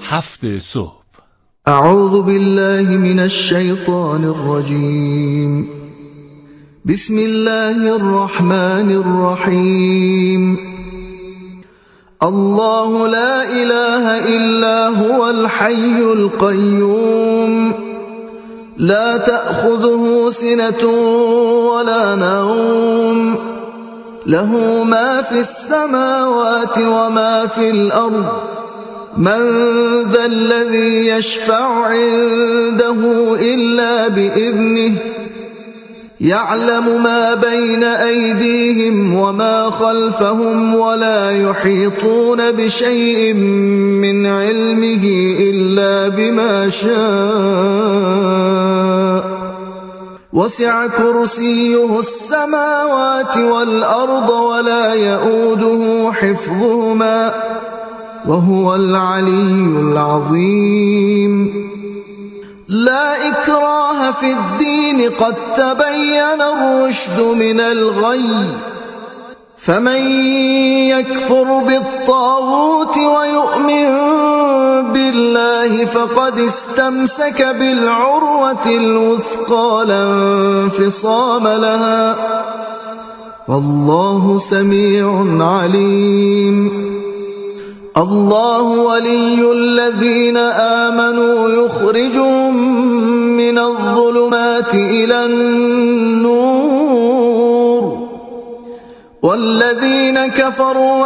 7 صبح. اعوذ بالله من الشیطان الرجیم. بسم الله الرحمن الرحیم. الله لا اله الا هو الحي القيوم لا تأخذه سنة ولا نوم له ما في السماوات وما في الأرض من ذا الذي يشفع عنده إلا بإذنه يعلم ما بين أيديهم وما خلفهم ولا يحيطون بشيء من علمه إلا بما شاء وسع كرسيه السماوات والأرض ولا يؤوده حفظهما وهو العلي العظيم. لا إكراه في الدين قد تبين الرشد من الغي فمن يكفر بالطاغوت ويؤمن بالله فقد استمسك بالعروة الوثقى لا انفصام لها والله سميع عليم. الله ولي الذين آمنوا يخرجهم من الظلمات إلى النور والذين كفروا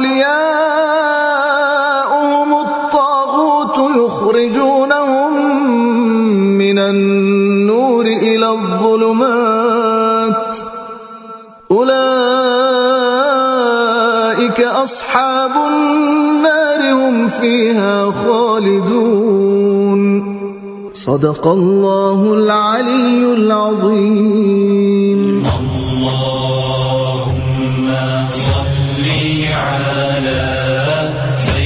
أولياؤهم الطاغوت يخرجونهم من النور إلى الظلمات أولئك أصحاب النار هم فيها خالدون. صدق الله العلي العظيم. اللهم صل على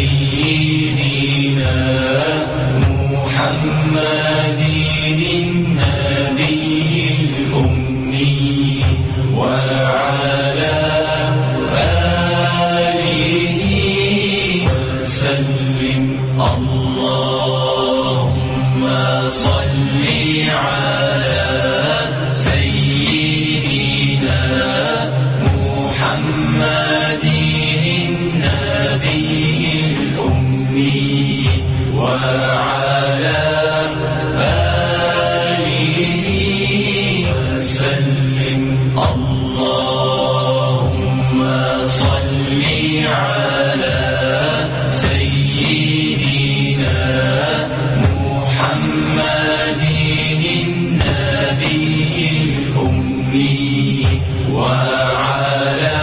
سيدنا محمد النبي الأمي وعلى اللهم صل على سيدنا محمد النبي الأمي وعلى آله وسلم. اللهم صل على سيدنا محمد النبي الأمي وعلى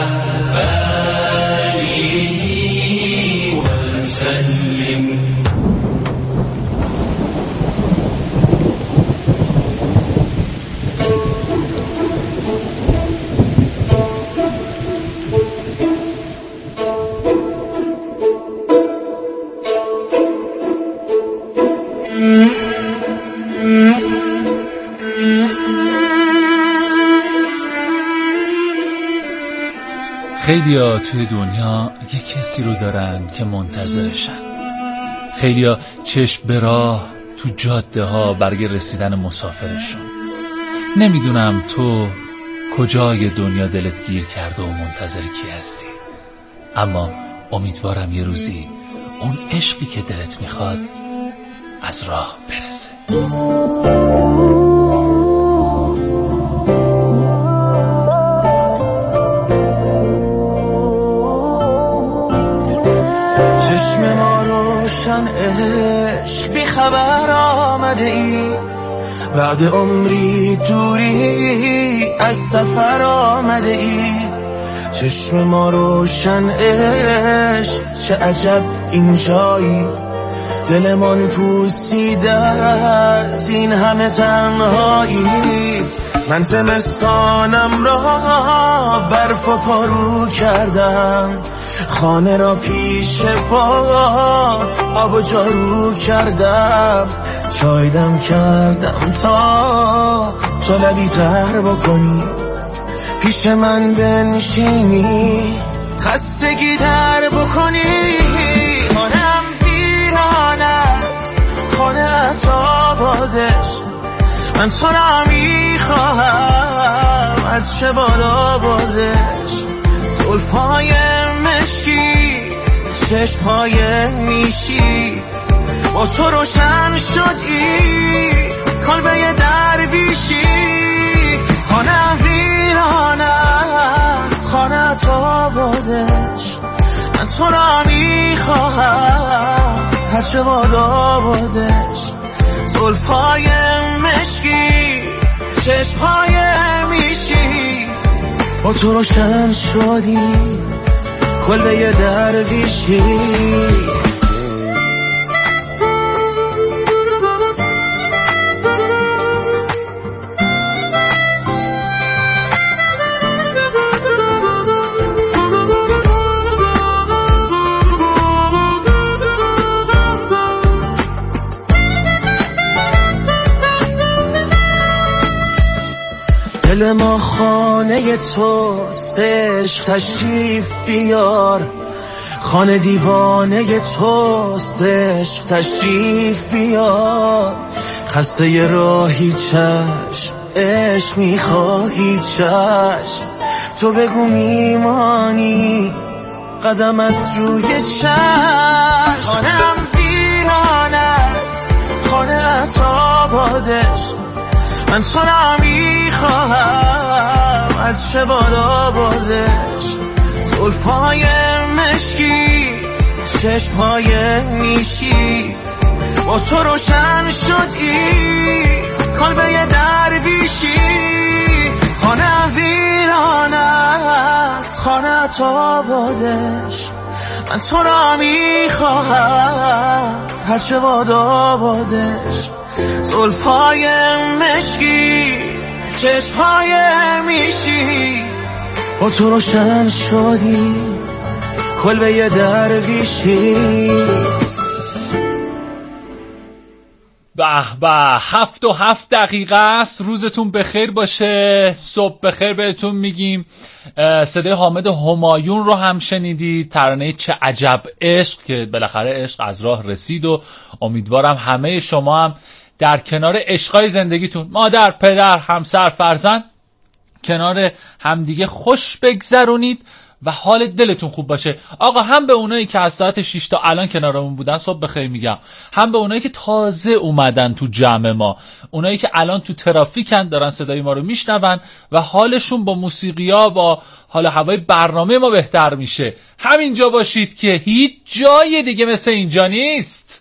آله وسلم. خیلیا توی دنیا یه کسی رو دارن که منتظرشن. خیلیا چشم به راه تو جاده ها برای رسیدن مسافرشون. نمیدونم تو کجای دنیا دلت گیر کرده و منتظر کی هستی، اما امیدوارم یه روزی اون عشقی که دلت میخواد از راه برسه. چشم ما روشن عشق بی خبر آمده ای بعد عمری دوری از سفر آمده ای. چشم ما روشن عشق چه عجب اینجایی دلمان پوسیده از این همه تنهایی. من زمستانم را برف و پارو کردم خانه را پیش پات آب و جارو کردم شایدم کردم تا تو لبی تر بکنی پیش من بنشینی خستگی در بکنی. آنم پیران من تو را میخواهم از چه بادا بادش، زلفای مشکی چشمهای میشی، با تو روشن شدی کلبه درویشی، خانه ویران از خانه تا بادش، من تو را میخواهم هرچه بادا بادش، زلفای مشکی چشمهای میشی، با تو روشن شدی کلبه درویشی. دل ما خانه توست عشق تشریف بیار، خانه دیوانه توست عشق تشریف بیار، خسته ی راهی چشم عشق میخواهی چشم، تو بگو میمانی قدمت روی چشم، خانم ویرانت خانه تا بادش، من تو را میخواهم از چه بادا بادش، زلفای مشکی چشمهای میشی، با تو روشن شدی کلبه درویشی، خانه ویران است خانه تا بادش، من تو را میخواهم هرچه بادا بادش، زلفای مشکی چشمهای میشی، با تو روشن شدی کلبه درویشی. به به 7:07 است. روزتون بخیر باشه، صبح بخیر بهتون میگیم. صدای حامد همایون رو هم شنیدید، ترانه چه عجب عشق که بالاخره عشق از راه رسید و امیدوارم همه شما هم در کنار عشقای زندگیتون، مادر، پدر، همسر، فرزند، کنار همدیگه خوش بگذرونید و حال دلتون خوب باشه. آقا هم به اونایی که از ساعت 6 تا الان کنارمون بودن صبح بخیر میگم، هم به اونایی که تازه اومدن تو جمع ما، اونایی که الان تو ترافیکن دارن صدای ما رو میشنون و حالشون با موسیقی‌ها با حال هوای برنامه ما بهتر میشه. همینجا باشید که هیچ جای دیگه مثل اینجا نیست.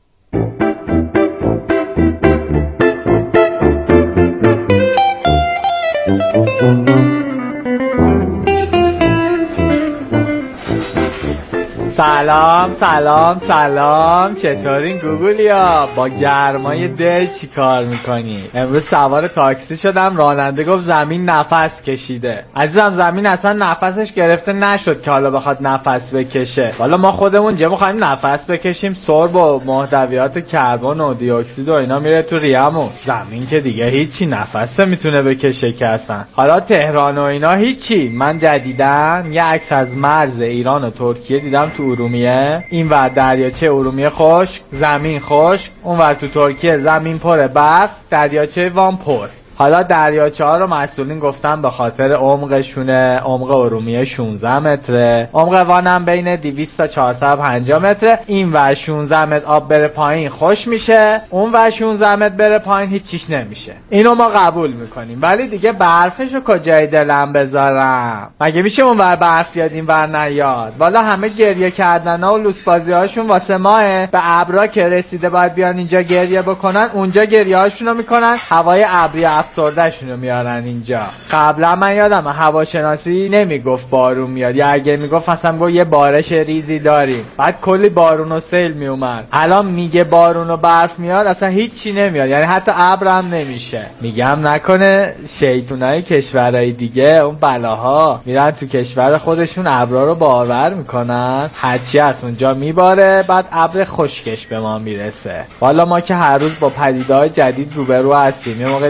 سلام سلام سلام، چطورین گوگولیا؟ با گرمای دل چی کار میکنی؟ امروز سوار تاکسی شدم، راننده گفت زمین نفس کشیده. عزیزم زمین اصلا نفسش گرفته نشد که حالا بخواد نفس بکشه. حالا ما خودمون چه میخوایم نفس بکشیم؟ سرب و محتویات کربن و دی اکسید و اینا میره تو ریه‌مون. زمین که دیگه هیچی نفس میتونه بکشه که اصلا. حالا تهران و اینا هیچی. من جدیدن یه عکس از مرز ایران و ترکیه دیدم تو ارومیه، این ور دریاچه ارومیه خشک، زمین خشک، اون ور تو ترکیه زمین پر برف، دریاچه وان پر. حالا دریاچه ها رو مسئولین گفتن به خاطر عمقشونه. عمق ارومیه 16 متره، عمق وان هم بین 200 تا 450 متره. این ور 16 متر آب بره پایین خوش میشه، اون ور 16 متر بره پایین هیچیش نمیشه. اینو ما قبول میکنیم، ولی دیگه برفشو کجای دلم بذارم؟ مگه میشه اون ور برف یاد این ور نیاد؟ والا همه گریه کردن ها و لوس بازی هاشون واسه ماه. به ابرا که رسیده باید بیان اینجا گریه بکنن، اونجا گریه هاشونو میکنن، هوای ابری افسرده‌شونو میارن اینجا. قبلا من یادم هواشناسی نمیگفت بارون میاد، یا اگه میگفت اصلا گفت یه بارش ریزی داریم، بعد کلی بارون و سیل میومد. الان میگه بارون و برف میاد، اصلا هیچی نمیاد، یعنی حتی ابرم نمیشه. میگم نکنه شیطونای کشورهای دیگه اون بلاها میرن تو کشور خودشون ابرا رو بارور میکنن، هرچی از اونجا میباره، بعد ابر خشکش به ما میرسه. والا ما که هر روز با پدیده‌های جدید روبرو هستیم. یه موقع دیدی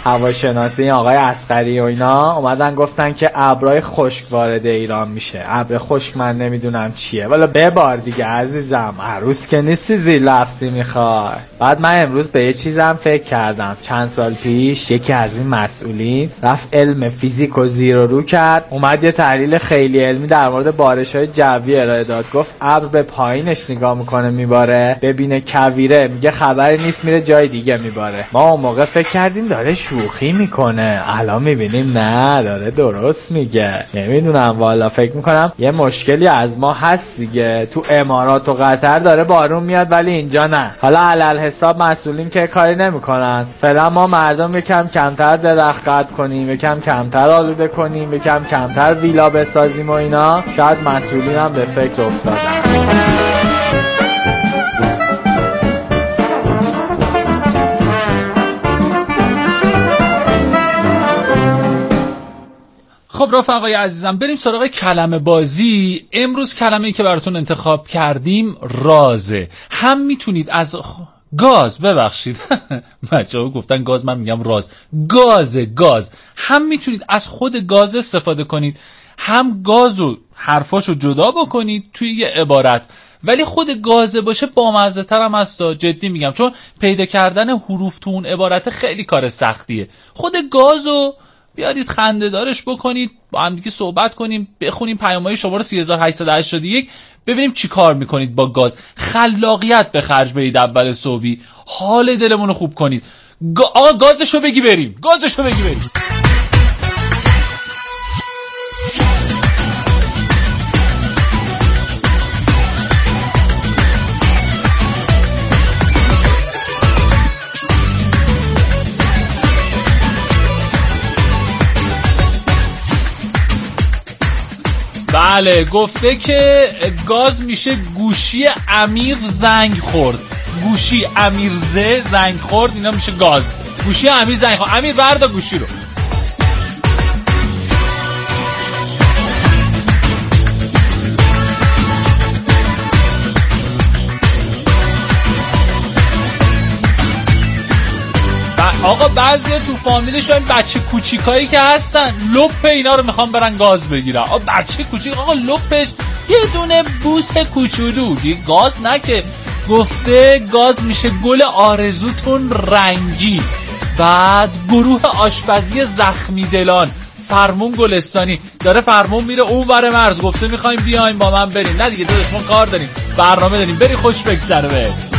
هواشناسی آقای عسقری و اینا اومدن گفتن که ابرای خشک وارد ایران میشه. ابر خشک من نمیدونم چیه، والا ببار دیگه عزیزم، عروس که نیستی زیر لفظی میخوای. بعد من امروز به یه چیزم فکر کردم. چند سال پیش یکی از این مسئولین رفت علم فیزیک و زیر و رو کرد، اومد یه تحلیل خیلی علمی در مورد بارش‌های جوی ارائه داد. گفت ابر به پایینش نگاه میکنه میباره، ببینه کویره میگه خبری نیست میره جای دیگه میباره. ما اون موقع فکر کردیم داره شوخی میکنه، الان میبینیم نه داره درست میگه. نمیدونم والا، فکر میکنم یه مشکلی از ما هست دیگه. تو امارات و قطر داره بارون میاد ولی اینجا نه. حالا علل حساب مسئولین که کاری نمیکنن، فعلا ما مردم یکم کمتر درخت قطع کنیم، یکم کمتر آلوده کنیم، یکم کمتر ویلا بسازیم و اینا، شاید مسئولین هم به فکر افتادن. خب رفقای عزیزم، بریم سراغ کلمه بازی. امروز کلمه‌ای که براتون انتخاب کردیم رازه. هم میتونید از گاز، ببخشید بچه‌ها گفتن گاز، من میگم راز. گاز هم میتونید از خود گاز استفاده کنید، هم گازو حرفاشو جدا بکنید توی یه عبارت، ولی خود گازه باشه بامزه تر هم هست، جدی میگم، چون پیدا کردن حروف تو اون عبارت خیلی کار سختیه. خود گازو بیارید خنده دارش بکنید، با هم دیگه صحبت کنیم، بخونیم پیام‌های شما رو 3881، ببینیم چی کار میکنید با گاز. خلاقیت به خرج بدید اول صبحی، حال دلمون رو خوب کنید. آقا گازشو بگی بریم. بله، گفته که گاز میشه گوشی امیر زنگ خورد. گوشی امیر زنگ خورد، اینا میشه گاز. گوشی امیر زنگ خورد، امیر بردا گوشی رو. آقا بعضیا تو فامیلشون بچه کوچیکایی که هستن لپ اینا رو میخوان برن گاز بگیرن. بچه کوچیک، آقا لپش یه دونه بوس کوچولو دیگه گاز نکه. گفته گاز میشه گل آرزوتون رنگی. بعد گروه آشپزی زخمی دلان، فرمون گلستانی داره فرمون میره اون ور مرز، گفته میخوایم بیایم با من بریم. نه دیگه داداش ما کار داریم، برنامه داریم، بری خوش بگذره بهت.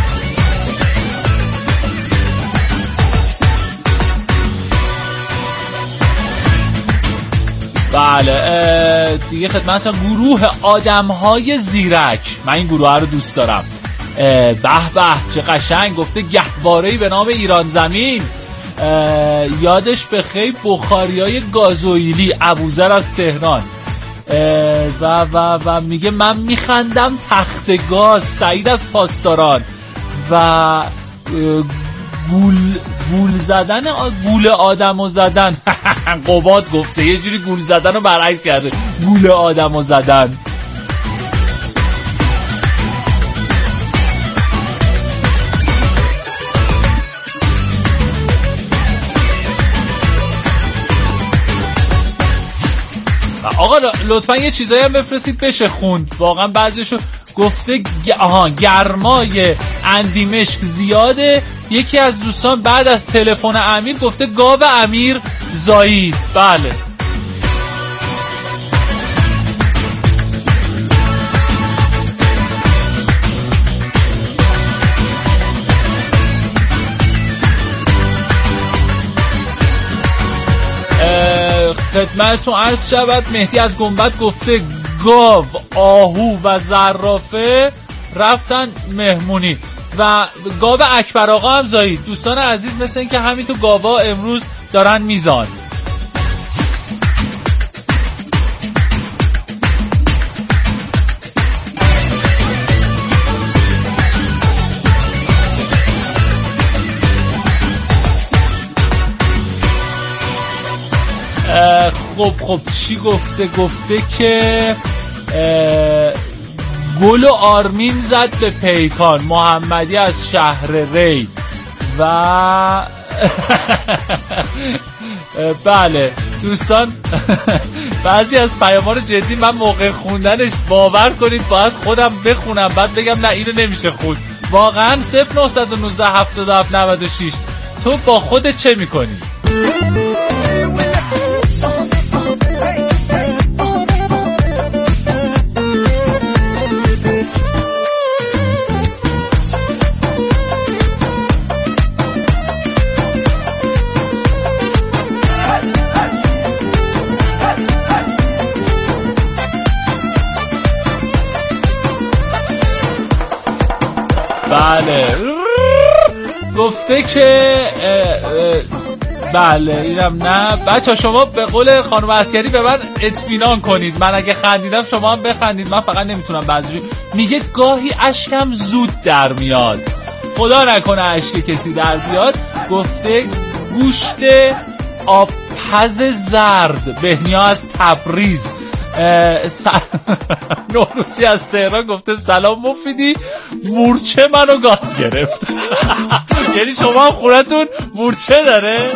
بله دیگه خدمت گروه آدمهای زیرک، من این گروه رو دوست دارم. به به چه قشنگ. گفته گهواره‌ای به نام ایران زمین، یادش بخیر بخاریای گازوئیلی، ابوذر از تهران. و میگه من میخندم تخت گاز، سعید از پاسداران. و گول زدن، گول آدمو زدن قباد گفته یه جوری گول زدن رو برعکس کرده، گول آدمو زدن. آقا لطفا یه چیزایی هم بفرستید بشه خوند، واقعا بعضیشو. گفته گرمای اندیمشک زیاده. یکی از دوستان بعد از تلفن امیر گفته گاو امیر زایید. بله خدمتتون عرض شود مهدی از گنبد گفته گاو، آهو و زرافه رفتن مهمونی. و گاو اکبر آقا هم زایید. دوستان عزیز مثل این که همین تو گاوا امروز دارن میزان. خب چی گفته؟ گفته که گل و آرمین زد به پیکان، محمدی از شهر ری. و بله دوستان، بعضی از پیام‌ها رو جدی من موقع خوندنش باور کنید باید خودم بخونم بعد بگم نه اینو نمیشه خوند. واقعا 0919 77 96 تو با خودت چه میکنی؟ بله گفته که بله اینم نه. بچه شما به قول خانم عسکری به من اطمینان کنید، من اگه خندیدم شما هم بخندید، من فقط نمیتونم بعضی. میگه گاهی اشکم زود در میاد، خدا نکنه اشک کسی در بیاد. گفته گوشت آبپز زرد. بهنیا از تبریز. نوروزی از تهران گفته سلام مفیدی، مورچه منو گاز گرفت. یعنی شما هم خونتون مورچه داره؟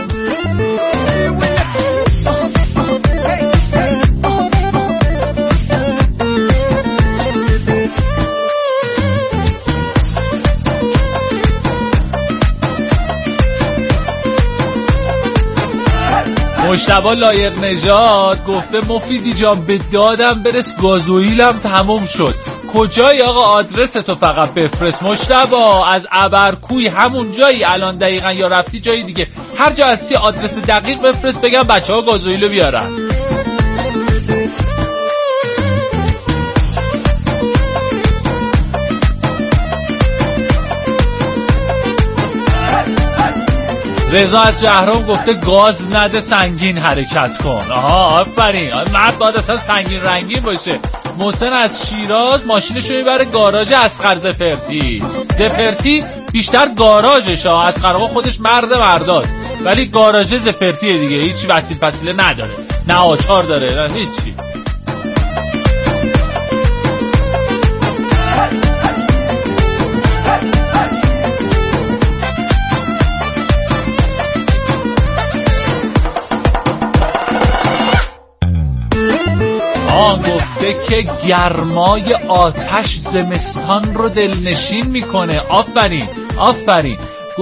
مجتبی لایق نژاد گفته مفیدی جان به دادم برس، گازوئیلم تموم شد. کجایی آقا؟ آدرس تو فقط بفرست. مجتبی از ابرکوی همون جایی الان دقیقا، یا رفتی جایی دیگه؟ هر جا هستی آدرس دقیق بفرست بگم بچه ها گازوئیلو بیارن. رضا از جهرم گفته گاز نده سنگین حرکت کن. آها آفرین، مرد باید اصلا سنگین رنگین باشه. محسن از شیراز ماشینشو میبره گاراژ اصغر زفرتی. زفرتی بیشتر گاراژش ها، اصغر خودش مرداست ولی گاراژ زفرتیه دیگه، هیچی وسیل پسیله نداره، نه آچار داره نه هیچی. گفته که گرمای آتش زمستان رو دلنشین میکنه. آفرین آفرین.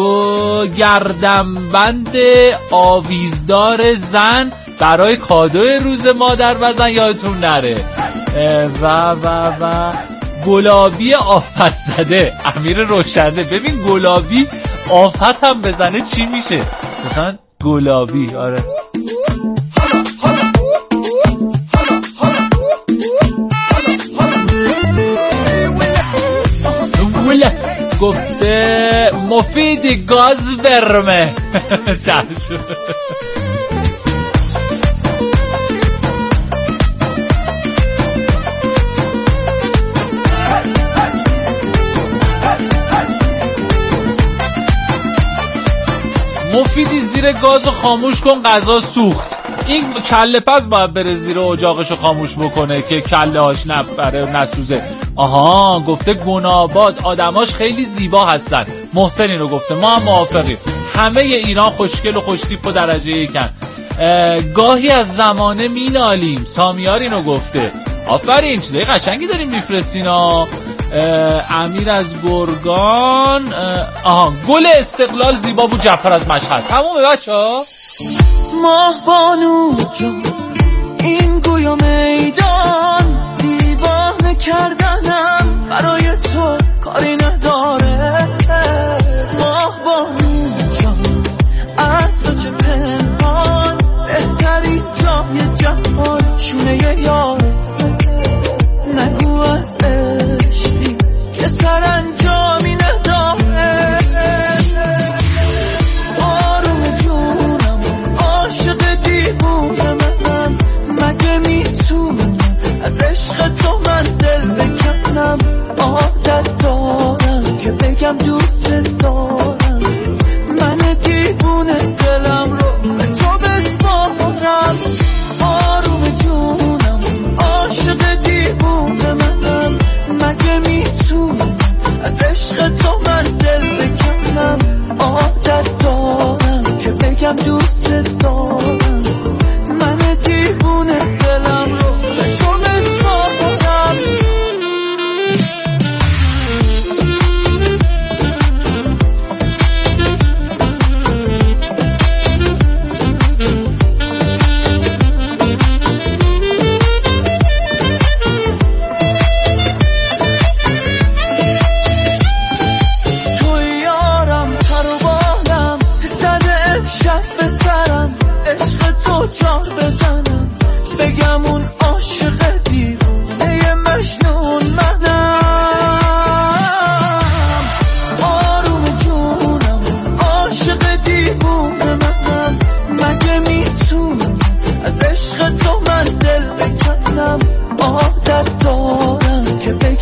گردنبند آویزدار زن برای کادوی روز مادر و زن یادتون نره. و گلابی آفت زده امیر روشنده. ببین گلابی آفت هم بزنه چی میشه؟ مثلا گلابی. آره گفته مفید گاز برمه. چشم. مفیدی زیر گازو خاموش کن غذا سوخت. این کله پز باید بره زیر اجاقشو خاموش بکنه که کله هاش نپره نسوزه. آها گفته گناباد آدماش خیلی زیبا هستن. محسن اینو گفته، ما هم موافقیم. همه ایران خوشگل و خوشتیپ و درجه یکن. گاهی از زمانه مینالیم. سامیار اینو گفته. آفرین چیزای قشنگی داریم میفرستینا. امیر از گرگان. گل استقلال زیبا بود. جعفر از مشهد. تمومه بچه‌ها. ماه بانو جان این گویا میدان، دیوانه کردنم برای تو کاری نداره. ماه بانو جان از تو چه پنهان، بهترین جای جهان شونه یاره. نگو از عشقی که سرانجامی نداره. آروم جونم عاشق دیوونه من، مگه میتونم از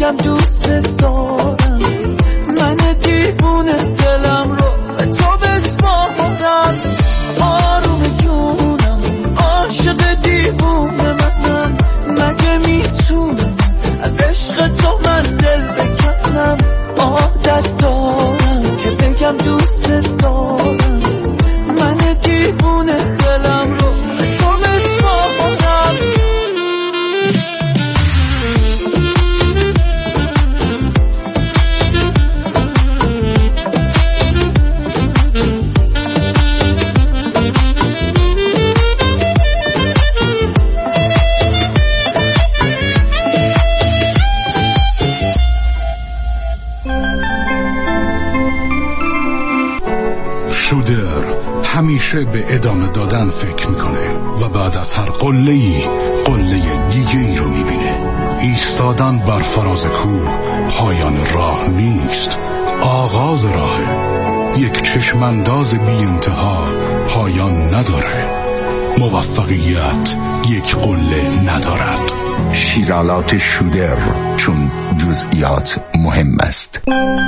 بگم دوست دارم، من دیوونه دلم رو به تو بسپارم. آروم جونم عاشق دیوونه منم، مگه میتونم از عشق تو من دل بکنم؟ عادت دارم که بگم دوست دارم، من دیوونه دلم رو به تو بسپارم. شودر همیشه به ادامه دادن فکر میکنه و بعد از هر قله‌ای قله دیگه ای رو میبینه. ایستادن بر فراز کوه پایان راه نیست، آغاز راهه. یک چشمانداز بی انتها پایان نداره. موفقیت یک قله ندارد. شیرالات شودر، چون جزئیات مهم است.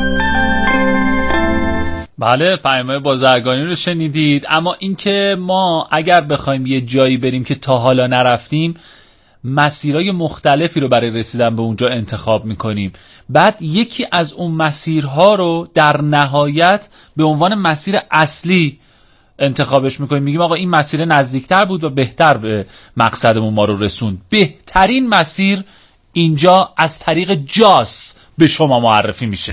بله، پیام‌های بازرگانی رو شنیدید. اما اینکه ما اگر بخوایم یه جایی بریم که تا حالا نرفتیم، مسیرهای مختلفی رو برای رسیدن به اونجا انتخاب میکنیم. بعد یکی از اون مسیرها رو در نهایت به عنوان مسیر اصلی انتخابش میکنیم. میگیم آقا این مسیر نزدیکتر بود و بهتر به مقصدمون ما رو رسوند. بهترین مسیر اینجا از طریق جاس به شما معرفی میشه.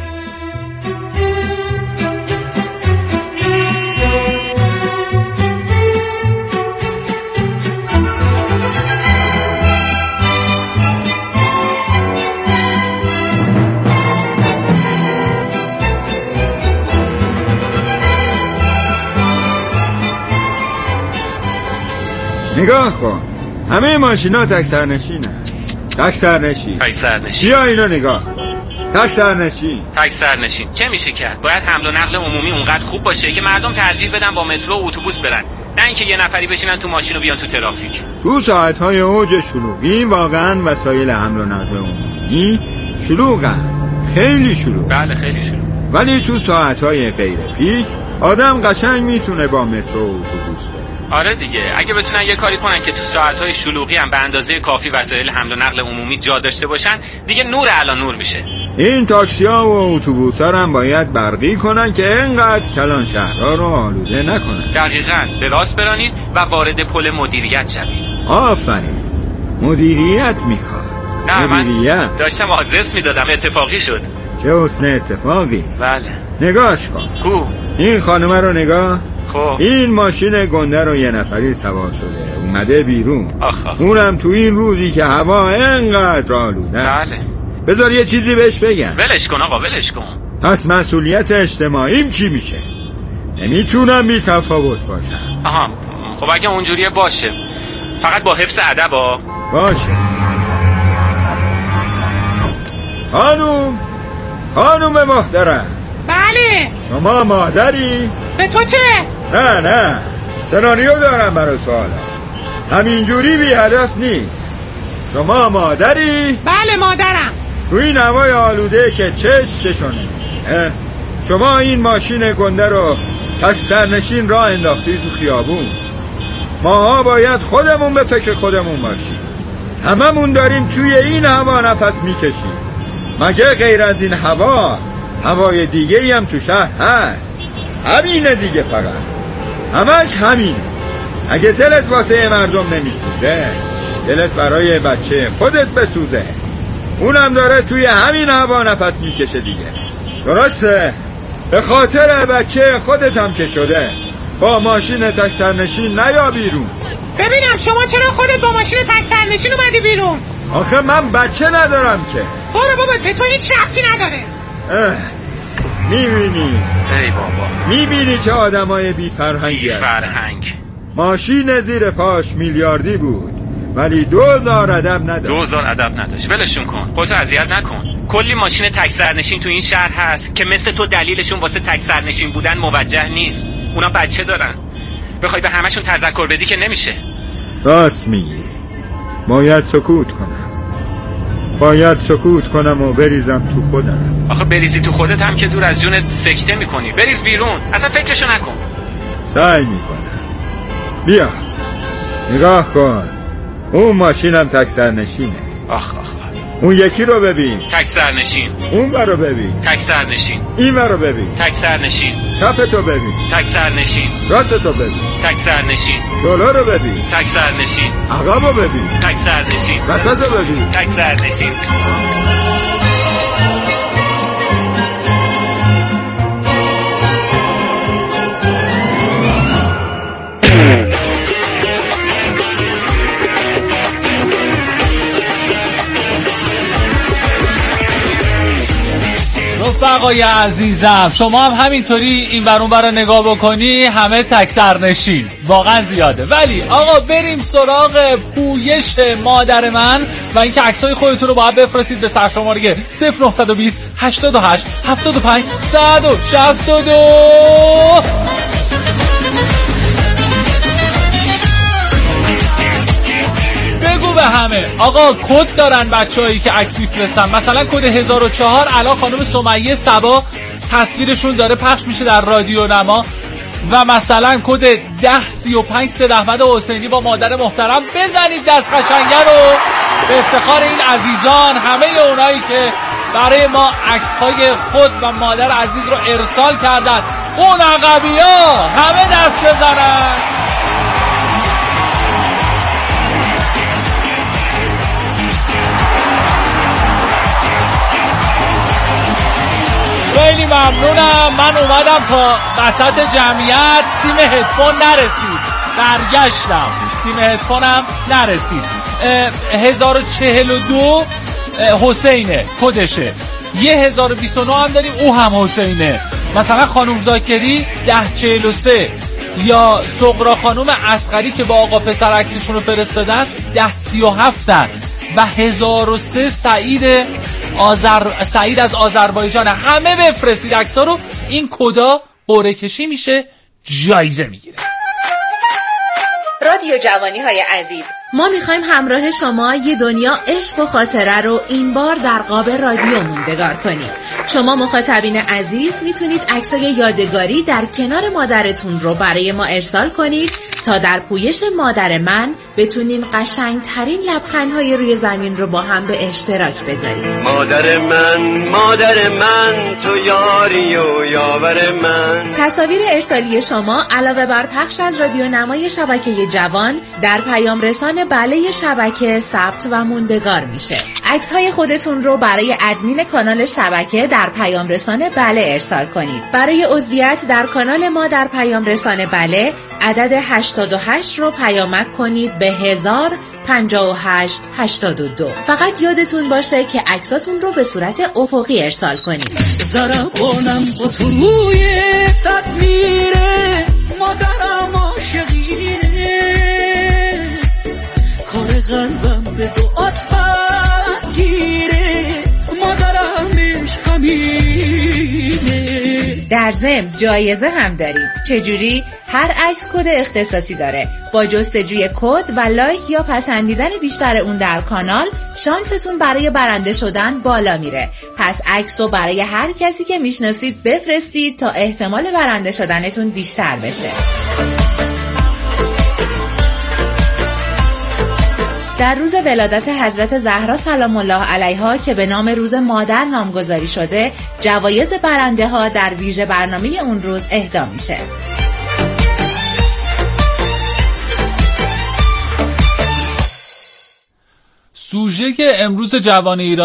نگاه کن، همه ماشینا تک سرنشینن. تک سرنشین بیا اینو نگاه. تک سرنشین چه میشه کرد؟ باید حمل و نقل عمومی اونقدر خوب باشه که مردم ترجیح بدن با مترو و اتوبوس برن، نه اینکه یه نفری بشینن تو ماشین و بیان تو ترافیک. تو ساعت‌های اوج شلوغی واقعا وسایل حمل و نقل عمومی شلوغن، خیلی شلوغ. بله خیلی شلوغ. ولی تو ساعت‌های غیر پیک آدم قشنگ میتونه با مترو و اتوبوس بره. آره دیگه، اگه بتونن یه کاری کنن که تو ساعت‌های شلوغی هم به اندازه کافی وسایل حمل و نقل عمومی جا داشته باشن، دیگه نور علا نور میشه. این تاکسی‌ها و اتوبوس‌ها هم باید برقی کنن که اینقدر کلان شهرها رو آلوده نکنن. دقیقاً، به راست برانید و وارد پل مدیریت شوید. آفرین، مدیریت میخواد. نه مدیریت. من داشتم آدرس میدادم، اتفاقی شد. چه حسن اتفاقی. بله. نگاش کن. کو این خانمه رو نگاه. خب این ماشین گنده رو یه نفری سوار شده اومده بیرون. آخ. اونم تو این روزی که هوا انقدر آلوده. بله. بذار یه چیزی بهش بگم. ولش کن آقا، ولش کن. پس مسئولیت اجتماعیم چی میشه؟ نمیتونم بی تفاوت باشم. آها، خب اگه اونجوریه باشه، فقط با حفظ ادب ها. باشه. خانوم محترم. بله. شما مادری؟ به تو چه؟ نه سناریو دارم برای سوالا، همینجوری بی هدف نیست. شما مادری؟ بله مادرم. تو این هوای آلوده که چشونه شما این ماشین گنده رو تک سرنشین راه انداختی تو خیابون. ماها باید خودمون به فکر خودمون باشیم. هممون داریم توی این هوا نفس میکشیم. مگه غیر از این هوای دیگه هم تو شهر هست؟ همینه دیگه، فقط همش همینه. اگه دلت واسه مردم نمیسوزه، دلت برای بچه خودت بسوزه. اونم داره توی همین هوا نفس میکشه دیگه. درسته؟ به خاطر بچه خودت هم که شده با ماشین تک سرنشین نیا بیرون. ببینم شما چرا خودت با ماشین تک سرنشین اومدی بیرون؟ آخه من بچه ندارم که. برو بابا، به تو هیچ ربطی نداره. میبینی؟ ای بابا، میبینی چه آدمای بی فرهنگی هست؟ فرهنگ. ماشین زیر پاش میلیاردی بود ولی 2000 ادب نداشت. 2000 ادب نداشت. ولشون کن، خودتو اذیت نکن. کلی ماشین تک سرنشین تو این شهر هست که مثل تو دلیلشون واسه تک سرنشین بودن موجه نیست. اونا بچه دارن. بخوای به همشون تذکر بدی که نمیشه. راست میگی، باید سکوت کنم. باید سکوت کنم و بریزم تو خودم. آخه بریزی تو خودت هم که دور از جونت سکته میکنی. بریز بیرون، اصلا فکرشو نکن. سعی میکنم. بیا نگاه کن، اون ماشینم تک سرنشینه. آخ اون یکی رو ببین، تک سرنشین. اون برو ببین، تک سرنشین. این برو ببین، تک سرنشین. چپ تو ببین، تک سرنشین. راست تو ببین، تک سرنشین. جلو رو ببین، تک سرنشین. عقب رو ببین، تک سرنشین. وسط رو ببین، تک سرنشین. رفقای عزیزم، شما هم همینطوری این بر اون برا نگاه بکنی همه تک سرنشین، واقعا زیاده. ولی آقا بریم سراغ پویش مادر من و اینکه عکسای خودتون رو باید بفرستید به سرشماره 0920 88 75 162. بگو به همه آقا کد دارن بچه‌هایی که عکس میفرستن. مثلا کد 1004 الان خانم سمیه صبا تصویرشون داره پخش میشه در رادیو نما و مثلا کد 1035 سید احمد حسینی با مادر محترم. بزنید دست قشنگه رو به افتخار این عزیزان، همه اونایی که برای ما عکس‌های خود و مادر عزیز رو ارسال کردن. اون عقبی‌ها همه دست بزنن. خیلی ممنونم. من اومدم تا وسط جمعیت، سیم هدفون نرسید، برگشتم، سیم هدفونم نرسید. 1042 حسینه کدشه، 1029 هم داریم او هم حسینه. مثلا خانوم زاکری 1043 یا سغرا خانوم اصغری که با آقا پسر عکسشون رو فرستادن 1037 و 1003 سعید از آذربایجان. همه بفرستید عکس‌ها رو، این کدا قرعه کشی میشه، جایزه میگیره. رادیو جوانی های عزیز، ما میخوایم همراه شما یه دنیا عشق و خاطره رو این بار در قاب رادیو موندگار کنیم. شما مخاطبین عزیز میتونید عکسای یادگاری در کنار مادرتون رو برای ما ارسال کنید تا در پویش مادر من بتونیم قشنگترین لبخندهای روی زمین رو با هم به اشتراک بذاریم. مادر من تو یاری و یاور من. تصاویر ارسالی شما علاوه بر پخش از رادیو نمای شبکه جوان در پیام رسان بله شبکه ثبت و موندگار میشه. عکس‌های خودتون رو برای ادمین کانال شبکه در پیام رسان بله ارسال کنید. برای عضویت در کانال ما در پیام رسان بله عدد 88 رو پیامک کنید به 105882. فقط یادتون باشه که عکساتون رو به صورت افقی ارسال کنید. زربانم با تو روی سد میره، مادرم عاشقیره، کار قلبم به دعات بگیره، مادرم عشقمینه. در ضمن جایزه هم داریم. چجوری؟ هر عکس کد اختصاصی داره. با جستجوی کد و لایک یا پسندیدن بیشتر اون در کانال، شانستون برای برنده شدن بالا میره. پس عکس رو برای هر کسی که میشناسید بفرستید تا احتمال برنده شدنتون بیشتر بشه. در روز ولادت حضرت زهرا سلام الله علیها که به نام روز مادر نامگذاری شده، جوایز برنده ها در ویژه برنامه اون روز اهدا میشه. سوژه که امروز جوان ایران